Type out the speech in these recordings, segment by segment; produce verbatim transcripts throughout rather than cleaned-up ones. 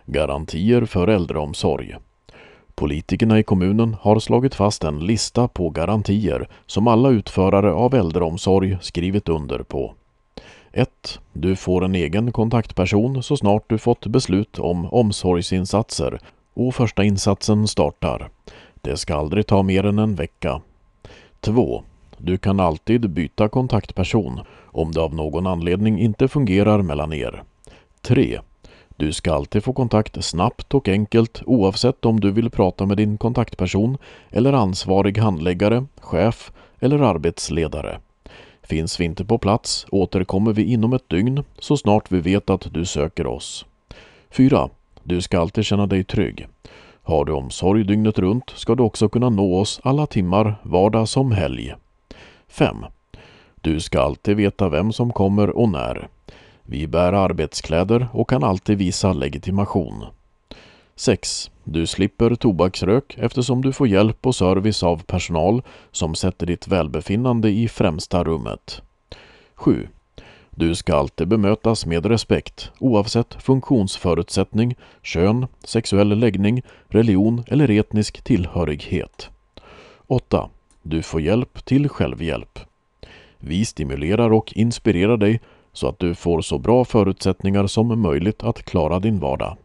Garantier för äldreomsorg. Politikerna i kommunen har slagit fast en lista på garantier som alla utförare av äldreomsorg skrivit under på. ett. Du får en egen kontaktperson så snart du fått beslut om omsorgsinsatser och första insatsen startar. Det ska aldrig ta mer än en vecka. två. Du kan alltid byta kontaktperson om det av någon anledning inte fungerar mellan er. tre. Du ska alltid få kontakt snabbt och enkelt oavsett om du vill prata med din kontaktperson eller ansvarig handläggare, chef eller arbetsledare. Finns vi inte på plats återkommer vi inom ett dygn så snart vi vet att du söker oss. fyra. Du ska alltid känna dig trygg. Har du omsorg dygnet runt ska du också kunna nå oss alla timmar, vardag som helg. fem. Du ska alltid veta vem som kommer och när. Vi bär arbetskläder och kan alltid visa legitimation. sex. Du slipper tobaksrök eftersom du får hjälp och service av personal som sätter ditt välbefinnande i främsta rummet. sju. Du ska alltid bemötas med respekt oavsett funktionsförutsättning, kön, sexuell läggning, religion eller etnisk tillhörighet. åtta. Du får hjälp till självhjälp. Vi stimulerar och inspirerar dig så att du får så bra förutsättningar som möjligt att klara din vardag.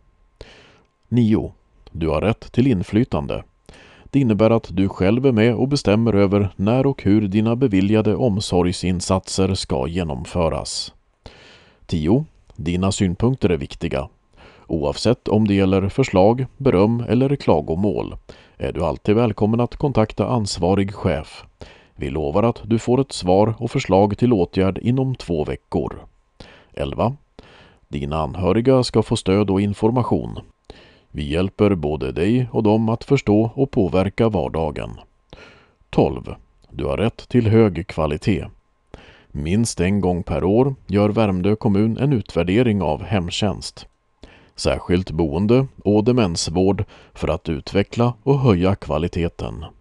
nio. Du har rätt till inflytande. Det innebär att du själv är med och bestämmer över när och hur dina beviljade omsorgsinsatser ska genomföras. tio. Dina synpunkter är viktiga. Oavsett om det gäller förslag, beröm eller klagomål är du alltid välkommen att kontakta ansvarig chef. Vi lovar att du får ett svar och förslag till åtgärd inom två veckor. elva. Dina anhöriga ska få stöd och information. Vi hjälper både dig och dem att förstå och påverka vardagen. tolv. Du har rätt till hög kvalitet. Minst en gång per år gör Värmdö kommun en utvärdering av hemtjänst, särskilt boende och demensvård för att utveckla och höja kvaliteten.